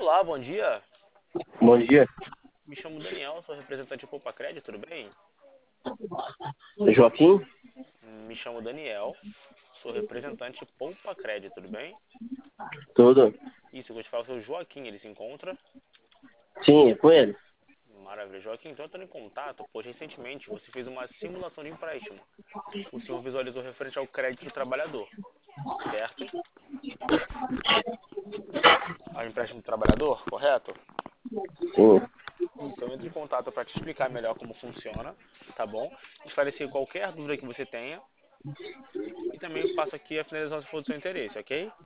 Olá, bom dia. Bom dia, Me chamo Daniel, sou representante do Poupa Crédito, tudo bem? Joaquim. Me chamo Daniel, sou representante Poupa Crédito, tudo bem? Tudo? Isso, eu gostaria de falar com o seu Joaquim, ele se encontra? Sim, é com ele. Maravilha. Joaquim, então eu estou em contato, pois recentemente você fez uma simulação de empréstimo. O senhor visualizou referente ao crédito do trabalhador, certo? Ao empréstimo do trabalhador, correto? Sim, Isso, eu entro em contato para te explicar melhor como funciona, tá bom? Esclarecer qualquer dúvida que você tenha e também passo aqui a finalização se for do seu interesse, ok?